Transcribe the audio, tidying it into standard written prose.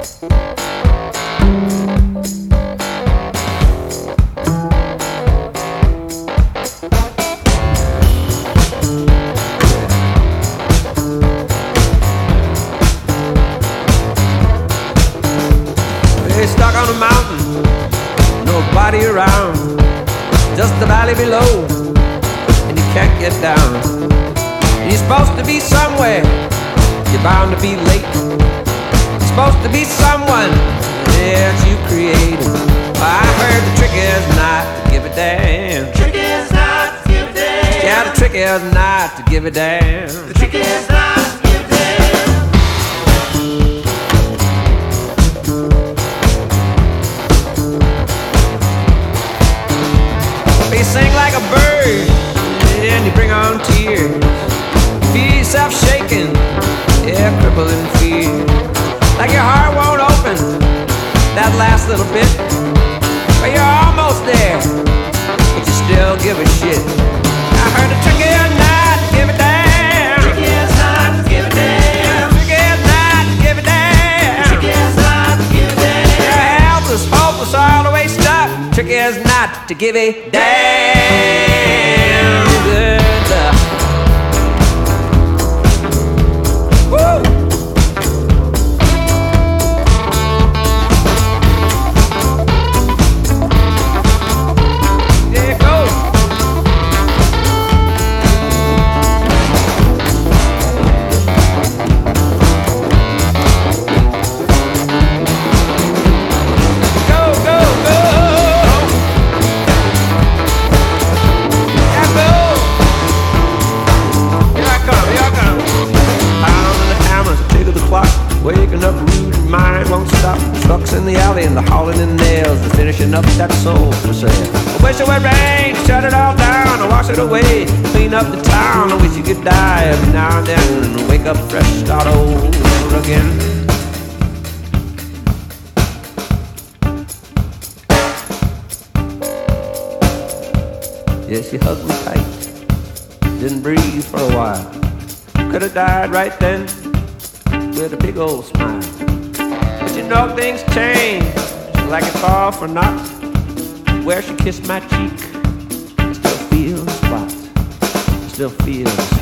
They're stuck on a mountain, nobody around, just the valley below, and you can't get down. You're supposed to be somewhere, you're bound to be late. You're supposed to be someone that you created. I heard the trick is not to give a damn. Trick is not to give a damn. Yeah, the trick is not to give a damn. The trick is not to give a damn. You sing like a bird, and you bring on tears. You feel yourself shaking, yeah, crippled in fear. Like your heart won't open that last little bit, but you're almost there, but you still give a shit. I heard the trick is not to give a damn. Trick is not to give a damn. Trick is not to give a damn. Trick is not to give a damn. You're helpless, hopeless, all the way stuck. Trick is not to give a damn. Good luck. Woo! Waking up, rude and mind won't stop. Trucks in the alley and the hauling in nails, the finishing up that soul for sale. I wish it would rain, shut it all down, and wash it away, clean up the town. I wish you could die every now and then, and wake up fresh, start over again. Yes, you hugged me tight, didn't breathe for a while. Could have died right then with a big old smile. But you know things change, like it's all for naught. Where she kissed my cheek, I still feel the spot, I still feel the